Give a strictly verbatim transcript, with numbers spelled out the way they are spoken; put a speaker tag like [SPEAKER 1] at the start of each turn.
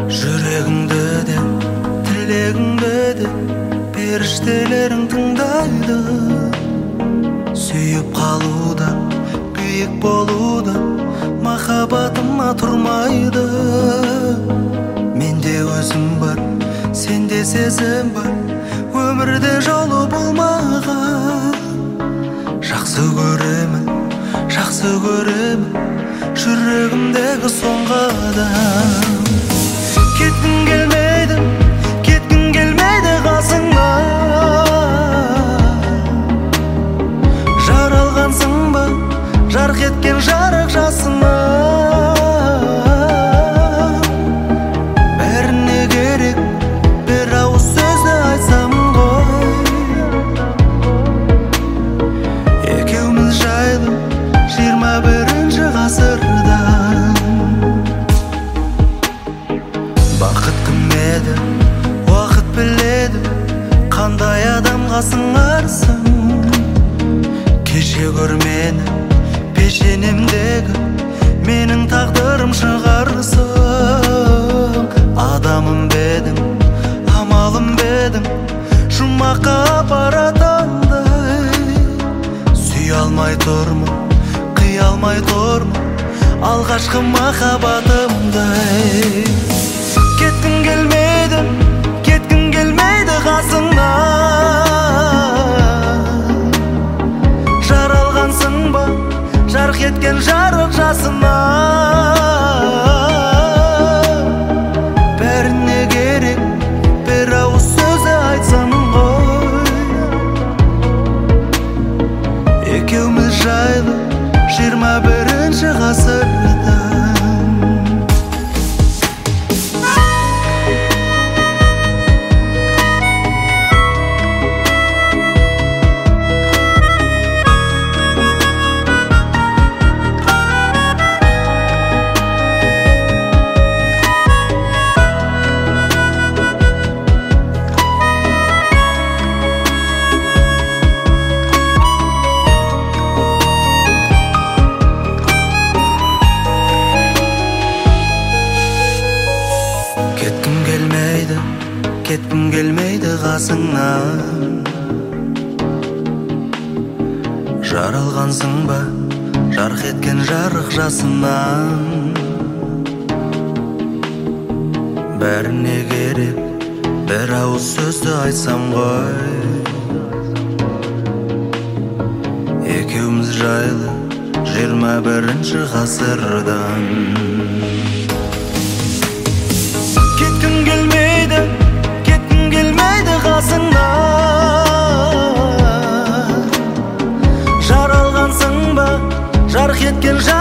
[SPEAKER 1] жүрегіңді де тілегіңді де періштелерің тыңдайды. Сүйіп қалуда, биік болуда махаббатыма тұрмайды. Менде өзім бар, сенде сезім бар, өмірде жолы болмаған. Жақсы көремін, жақсы көремін жүрегімдегі соңғы адам. Кеткім келмейді, кеткім келмейді қасыңнан. Жаралғансың ба, жарқ еткен жарық жасыңа. Бәріне керек бір ауыз сөзді айтсам ғой. Екеуміз жайлы жиырма бірінші ғасырдан. Бақыт кім еді, уақыт біледі, қандай адамға сыңарсың. Кеше көр мені, пешенемдегі менің тағдырым шығарсың. Адамым бедің, амалым бедің, жұмаққа апаратандай. Сүй алмай тұрмын, қия алмай тұрмын алғашқы махаббатымдай. Кеткім келмейді, кеткім келмейді қасыңнан. Жаралғансың ба, жарқ еткен жарық жасына. Бәріне керек бір ауыз сөзді айтсам ғой. Екеуміз жайлы жиырма бірінші ғасырда. Кеткім келмейді, кеткім келмейді қасыңнан. Жаралғансың ба, жарқ еткен жарық жасынан. Бәріне керек бір ауыз сөзді айтсам ғой. Екеуміз жайлы жиырма бірінші ғасырдан. Кеткім келмейді, кеткім келмейді қасыңнан. Жаралғансың ба, жарқ еткен жарық